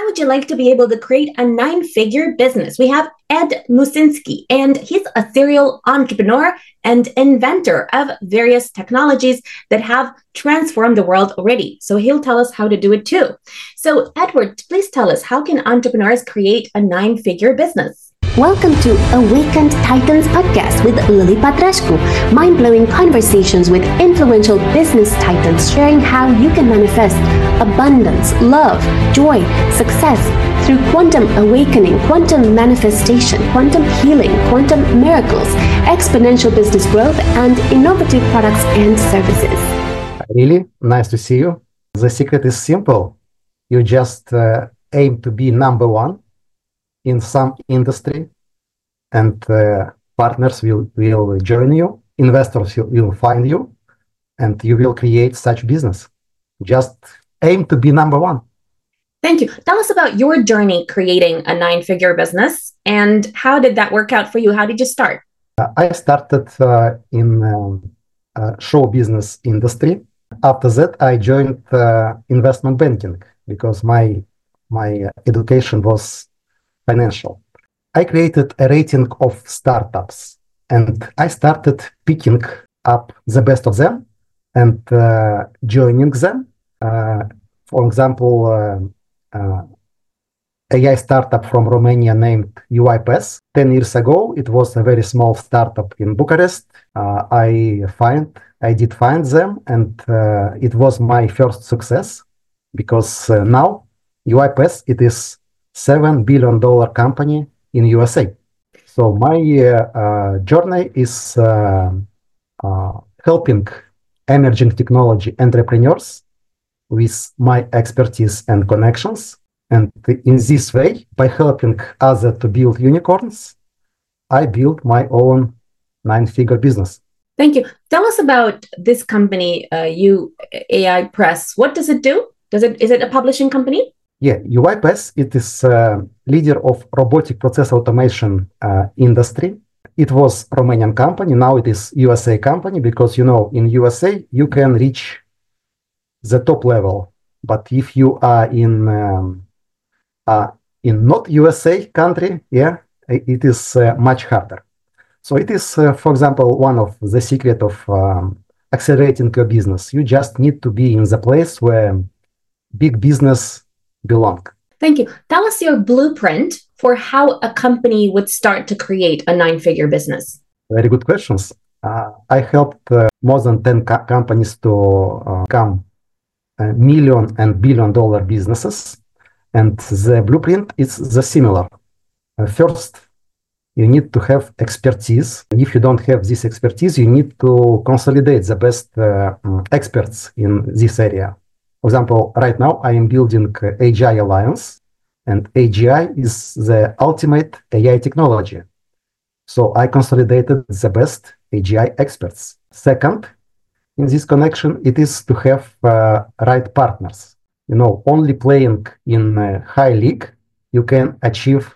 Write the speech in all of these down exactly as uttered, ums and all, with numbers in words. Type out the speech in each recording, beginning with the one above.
How would you like to be able to create a nine-figure business? We have Ed Musinski, and he's a serial entrepreneur and inventor of various technologies that have transformed the world already. So he'll tell us how to do it too. So Edward, please tell us, how can entrepreneurs create a nine-figure business? Welcome to Awakened Titans podcast with Lily Patrascu. Mind-blowing conversations with influential business titans sharing how you can manifest abundance, love, joy, success through quantum awakening, quantum manifestation, quantum healing, quantum miracles, exponential business growth, and innovative products and services. Really nice to see you. The secret is simple. You just uh, aim to be number one in some industry, and uh, partners will, will join you, investors will find you, and you will create such business. Just aim to be number one. Thank you. Tell us about your journey creating a nine-figure business, and how did that work out for you? How did you start? Uh, I started uh, in um, uh, show business industry. After that, I joined uh, investment banking because my my education was financial. I created a rating of startups, and I started picking up the best of them and uh, joining them. Uh, for example, uh, uh, A I startup from Romania named UiPath. Ten years ago, it was a very small startup in Bucharest. Uh, I find I did find them, and uh, it was my first success because uh, now UiPath it is seven billion dollar company in U S A. So my uh, uh, journey is uh, uh, helping emerging technology entrepreneurs with my expertise and connections. And in this way, by helping others to build unicorns, I built my own nine-figure business. Thank you. Tell us about this company, uh, UiPath. What does it do? Does it is it a publishing company? Yeah, UiPath, it is a leader of robotic process automation uh, industry. It was Romanian company, now it is U S A company, because, you know, in U S A, you can reach the top level. But if you are in um, uh, in not U S A country, yeah, it is uh, much harder. So it is, uh, for example, one of the secret of um, accelerating your business. You just need to be in the place where big business belong. Thank you. Tell us your blueprint for how a company would start to create a nine-figure business. Very good questions. Uh, I helped uh, more than ten co- companies to uh, become uh, million and billion dollar businesses. And the blueprint is the similar. Uh, first, you need to have expertise. If you don't have this expertise, you need to consolidate the best uh, experts in this area. For example, right now I am building A G I Alliance, and A G I is the ultimate A I technology. So I consolidated the best A G I experts. Second, in this connection, it is to have uh, right partners. You know, only playing in a high league, you can achieve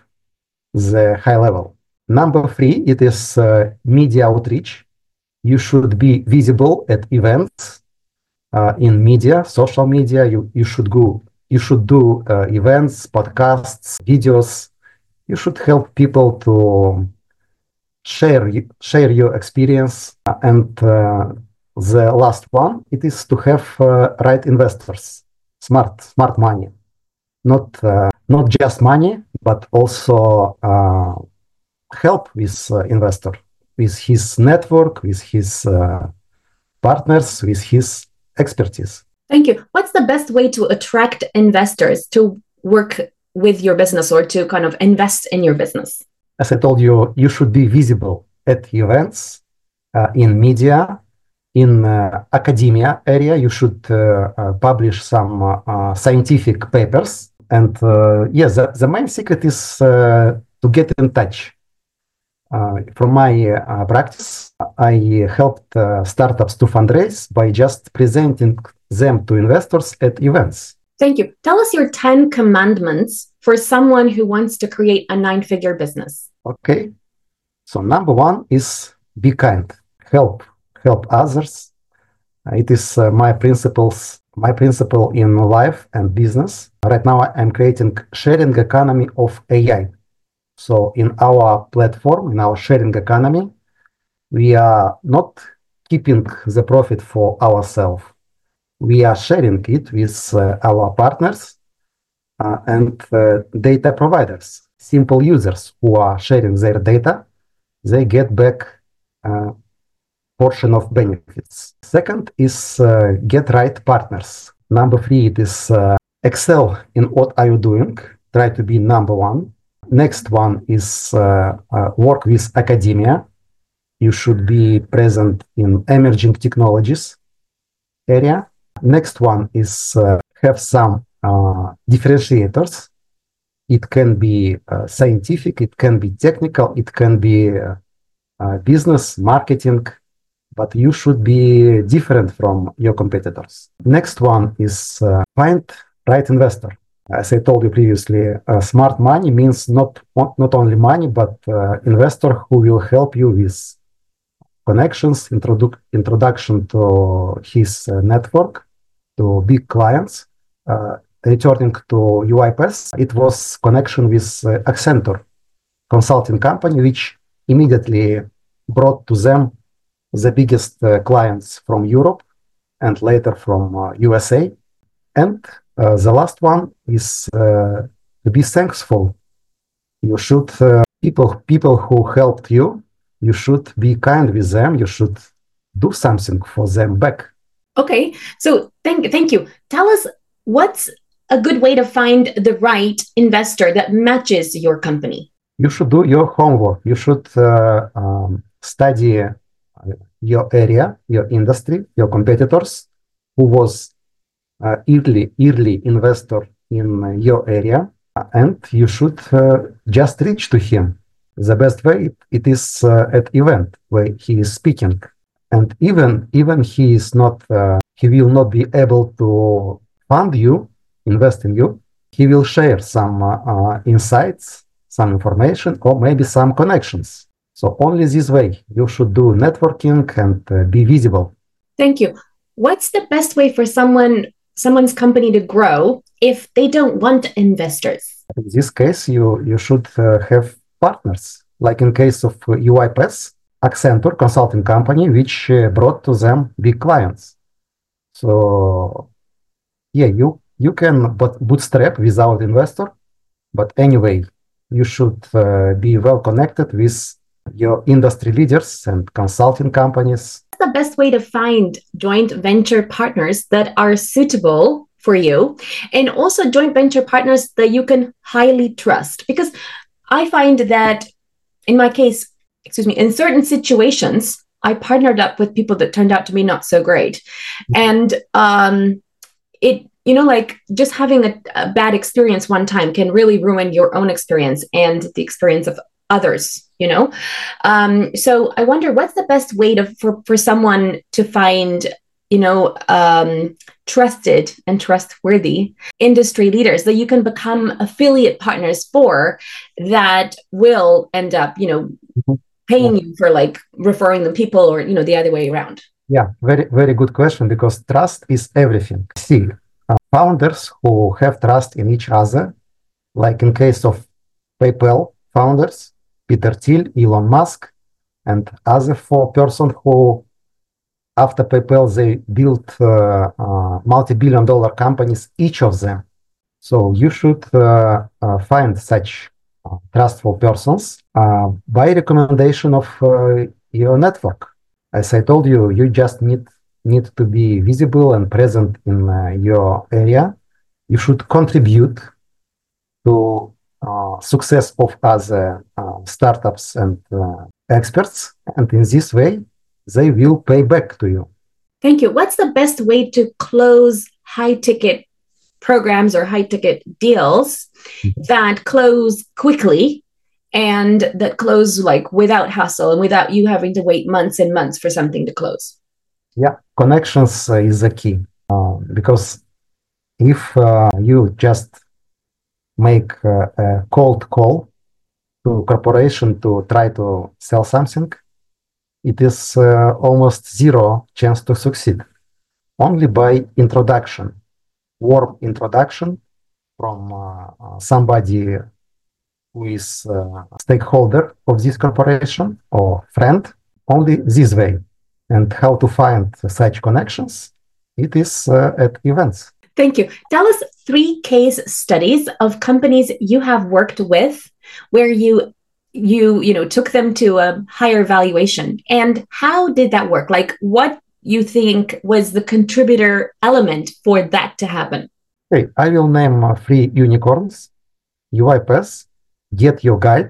the high level. Number three, it is uh, media outreach. You should be visible at events. Uh, in media, social media, you, you should go, you should do uh, events, podcasts, videos. You should help people to share, share your experience. And uh, the last one, it is to have uh, right investors, smart, smart money, not uh, not just money, but also uh, help with uh, investor, with his network, with his uh, partners, with his expertise. Thank you. What's the best way to attract investors to work with your business or to kind of invest in your business? As I told you, you should be visible at events, uh, in media, in uh, academia area. You should uh, uh, publish some uh, uh, scientific papers. And uh, yes, the, the main secret is uh, to get in touch. Uh, from my uh, practice, I helped uh, startups to fundraise by just presenting them to investors at events. Thank you. Tell us your ten commandments for someone who wants to create a nine-figure business. Okay. So number one is be kind. Help. Help others. Uh, it is uh, my principles my principle in life and business. Right now, I'm creating sharing economy of A I. So in our platform, in our sharing economy, we are not keeping the profit for ourselves. We are sharing it with uh, our partners uh, and uh, data providers, simple users who are sharing their data. They get back a portion of benefits. Second is uh, get right partners. Number three, it is uh, excel in what are you doing. Try to be number one. Next one is uh, uh, work with academia. You should be present in emerging technologies area. Next one is uh, have some uh, differentiators. It can be uh, scientific, it can be technical, it can be uh, uh, business, marketing, but you should be different from your competitors. Next one is uh, find right investor. As I told you previously, uh, smart money means not, not only money, but uh, investor who will help you with connections, introdu- introduction to his uh, network, to big clients. Uh, returning to UiPath, it was connection with uh, Accenture consulting company, which immediately brought to them the biggest uh, clients from Europe and later from uh, U S A. And uh, the last one is uh, to be thankful. You should, uh, people, people who helped you, you should be kind with them. You should do something for them back. Okay, so thank thank you. Tell us, what's a good way to find the right investor that matches your company? You should do your homework. You should uh, um, study your area, your industry, your competitors, who was uh, early early investor in your area, and you should uh, just reach to him. The best way it is uh, at event where he is speaking. And even even he is not, uh, he will not be able to fund you, invest in you. He will share some uh, uh, insights, some information, or maybe some connections. So only this way you should do networking and uh, be visible. Thank you. What's the best way for someone someone's company to grow if they don't want investors? In this case, you you should uh, have partners, like in case of uh, UiPath. Accenture consulting company, which uh, brought to them big clients. So yeah, you you can but bootstrap without investor, but anyway, you should uh, be well connected with your industry leaders and consulting companies. What's the best way to find joint venture partners that are suitable for you, and also joint venture partners that you can highly trust? Because I find that in my case, excuse me, in certain situations, I partnered up with people that turned out to be not so great. And um, it, you know, like just having a, a bad experience one time can really ruin your own experience and the experience of others, you know? Um, so I wonder, what's the best way to for, for someone to find, you know, um, trusted and trustworthy industry leaders that you can become affiliate partners for that will end up, you know, mm-hmm. paying you for like referring the people, or, you know, the other way around? Yeah, very, very good question, because trust is everything. See, uh, founders who have trust in each other, like in case of PayPal founders, Peter Thiel, Elon Musk, and other four person who after PayPal, they built uh, uh, multi-billion dollar companies, each of them. So you should uh, uh, find such uh, trustful persons uh, by recommendation of uh, your network. As I told you, you just need, need to be visible and present in uh, your area. You should contribute to uh, success of other uh, startups and uh, experts. And in this way, they will pay back to you. Thank you. What's the best way to close high-ticket programs or high-ticket deals mm-hmm. that close quickly and that close like without hassle and without you having to wait months and months for something to close? Yeah, connections uh, is the key. Uh, because if uh, you just make uh, a cold call to corporation to try to sell something, it is uh, almost zero chance to succeed. only by introduction, warm introduction from uh, uh, somebody who is a stakeholder of this corporation or friend, only this way. And how to find such connections, it is uh, at events. Thank you. Tell us three case studies of companies you have worked with where you you you know took them to a higher valuation, and how did that work? Like, what you think was the contributor element for that to happen? Okay, I will name uh, three unicorns: UiPath, Get Your Guide,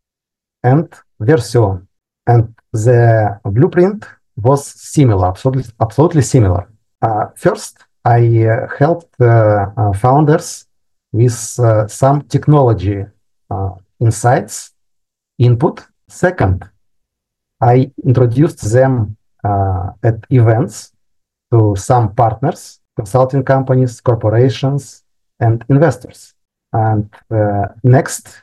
and Version. And the blueprint was similar, absolutely, absolutely similar. Uh, first, I uh, helped uh, uh, founders with uh, some technology uh, insights, input. Second, I introduced them uh, at events to some partners, consulting companies, corporations, and investors. And uh, next,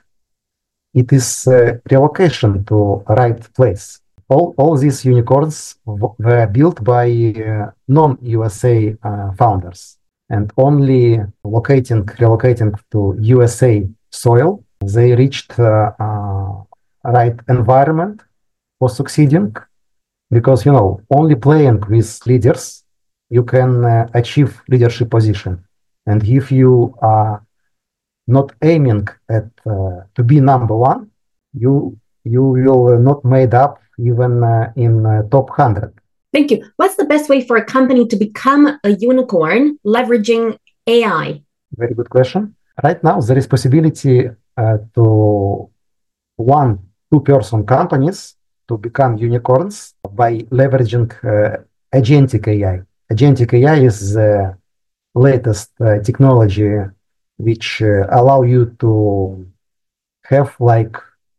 it is uh, relocation to right place. All, all these unicorns w- were built by uh, non-U S A uh, founders, and only locating, relocating to U S A soil, they reached uh, uh, right environment for succeeding, because, you know, only playing with leaders, you can uh, achieve leadership position. And if you are not aiming at uh, to be number one, you you will not made up even uh, in uh, top one hundred. Thank you. What's the best way for a company to become a unicorn leveraging A I? Very good question. Right now, there is possibility uh, to one, two-person companies to become unicorns by leveraging uh, agentic A I. Agentic A I is the latest uh, technology which uh, allow you to have like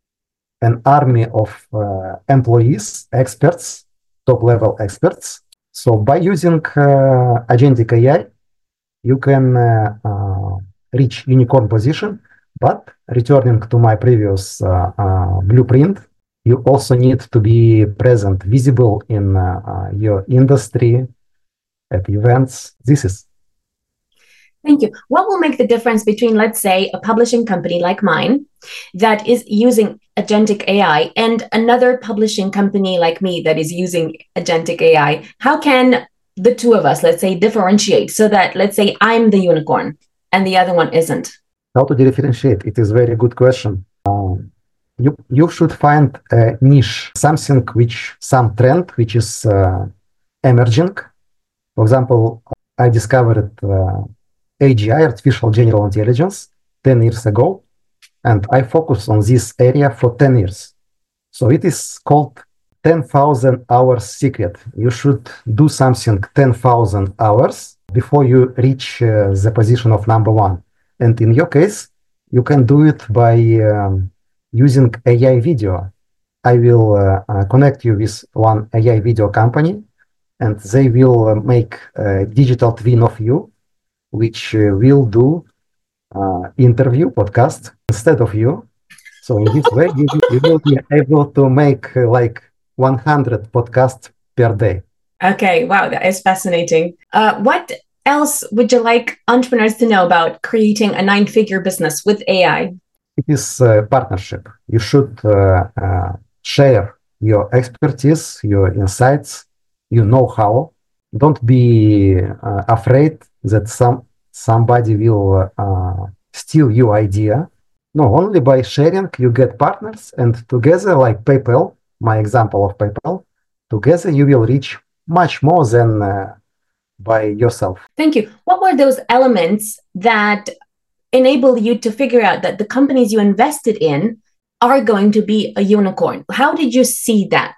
an army of uh, employees, experts, top-level experts. So by using uh, agentic A I, you can uh, uh, reach unicorn position. But returning to my previous uh, uh, blueprint, you also need to be present, visible in uh, uh, your industry, at events. This is. Thank you. What will make the difference between, let's say, a publishing company like mine that is using agentic A I and another publishing company like me that is using agentic A I? How can the two of us, let's say, differentiate so that, let's say, I'm the unicorn and the other one isn't? How to differentiate? It is a very good question. Um, you, you should find a niche, something which, some trend which is uh, emerging. For example, I discovered uh, A G I, Artificial General Intelligence, ten years ago, and I focused on this area for ten years. So it is called ten thousand hours secret. You should do something ten thousand hours before you reach uh, the position of number one. And in your case, you can do it by um, using A I video. I will uh, uh, connect you with one A I video company, and they will uh, make a digital twin of you, which uh, will do uh, interview, podcast instead of you. So in this way, you, you will be able to make uh, like one hundred podcasts per day. Okay, wow, that is fascinating. Uh, what else would you like entrepreneurs to know about creating a nine-figure business with A I? It is a partnership. You should uh, uh, share your expertise, your insights, your know-how. Don't be uh, afraid that some somebody will uh, steal your idea. No, only by sharing you get partners, and together, like PayPal, my example of PayPal, together you will reach much more than uh, by yourself. Thank you. What were those elements that enable you to figure out that the companies you invested in are going to be a unicorn? How did you see that?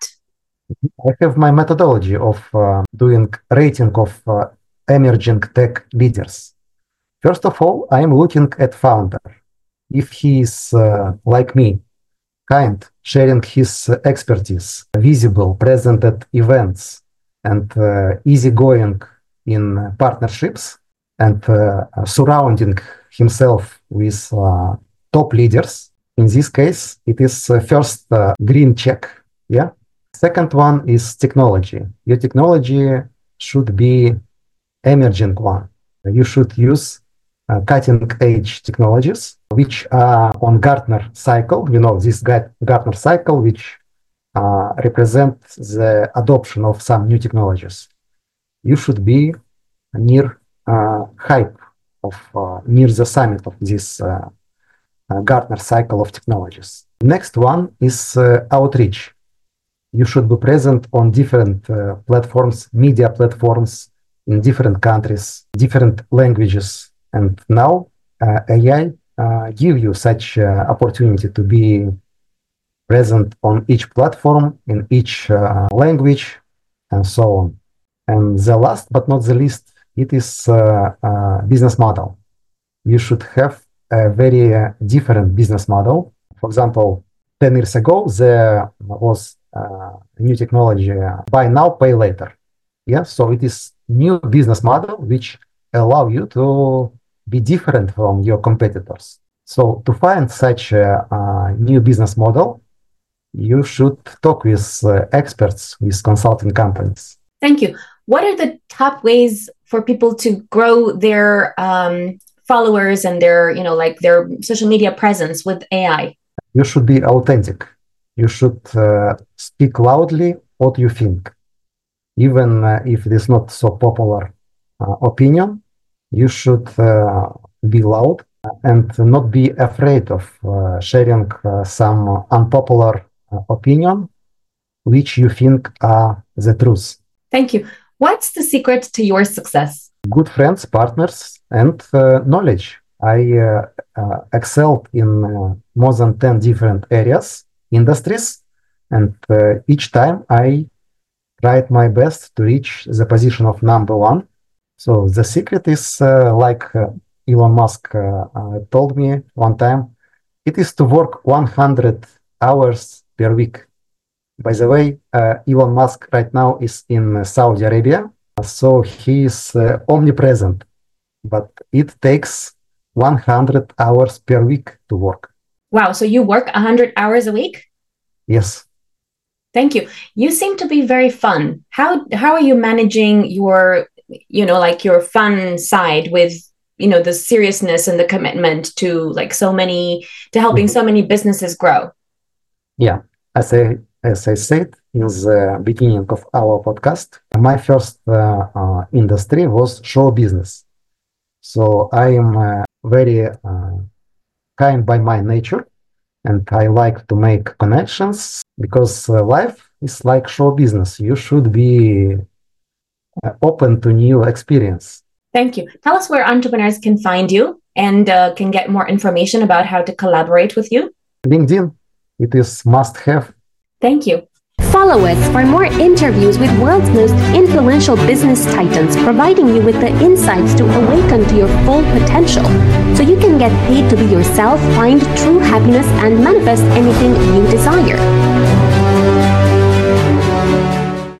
I have my methodology of uh, doing rating of uh, emerging tech leaders. First of all, I am looking at founder. If he is uh, like me, kind, sharing his uh, expertise, visible, present at events, and uh, easygoing in uh, partnerships, and uh, surrounding himself with uh, top leaders. In this case, it is uh, first uh, green check. Yeah. Second one is technology. Your technology should be emerging one. You should use uh, cutting-edge technologies, which are on Gartner cycle. You know, this Gartner cycle, which uh, represents the adoption of some new technologies. You should be near uh, hype of uh, near the summit of this uh, uh, Gartner cycle of technologies. Next one is uh, outreach. You should be present on different uh, platforms, media platforms in different countries, different languages. And now uh, A I uh, give you such uh, opportunity to be present on each platform, in each uh, language, and so on. And the last but not the least, it is uh, uh, business model. You should have a very uh, different business model. For example, ten years ago, there was uh, a new technology, uh, buy now, pay later. Yeah, so it is new business model which allow you to be different from your competitors. So to find such a, a new business model, you should talk with uh, experts, with consulting companies. Thank you. What are the top ways for people to grow their um, followers and their, you know, like their social media presence with A I? You should be authentic. You should uh, speak loudly what you think. Even uh, if it is not so popular uh, opinion, you should uh, be loud and not be afraid of uh, sharing uh, some unpopular uh, opinion, which you think are the truth. Thank you. What's the secret to your success? Good friends, partners, and uh, knowledge. I uh, uh, excelled in uh, more than ten different areas, industries, and uh, each time I tried my best to reach the position of number one. So the secret is uh, like uh, Elon Musk uh, uh, told me one time, it is to work one hundred hours per week. By the way, uh, Elon Musk right now is in uh, Saudi Arabia, so he is uh, omnipresent, but it takes one hundred hours per week to work. Wow, so you work one hundred hours a week? Yes. Thank you. You seem to be very fun. How how are you managing your, you know, like your fun side with, you know, the seriousness and the commitment to like so many, to helping so many businesses grow? Yeah, as I as I said in the beginning of our podcast, my first uh, uh, industry was show business. So I am uh, very uh, kind by my nature, and I like to make connections because uh, life is like show business. You should be uh, open to new experience. Thank you. Tell us where entrepreneurs can find you and uh, can get more information about how to collaborate with you. LinkedIn, it is must have. Thank you. Follow us for more interviews with world's most influential business titans, providing you with the insights to awaken to your full potential, so you can get paid to be yourself, find true happiness, and manifest anything you desire.